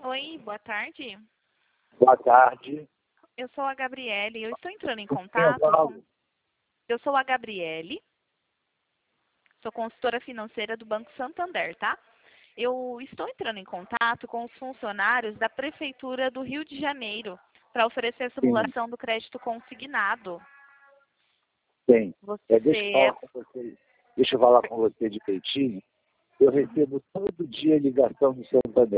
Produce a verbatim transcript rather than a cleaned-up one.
Oi, boa tarde. Boa tarde. Eu sou a Gabriele. Eu estou entrando em Eu contato falo. com... Eu sou a Gabriele. Sou consultora financeira do Banco Santander, tá? Eu estou entrando em contato com os funcionários da Prefeitura do Rio de Janeiro para oferecer a Sim, simulação do crédito consignado. tem. É, deixa eu Você falar com você. Deixa eu falar com você de peitinho. Eu recebo todo dia ligação do Santander.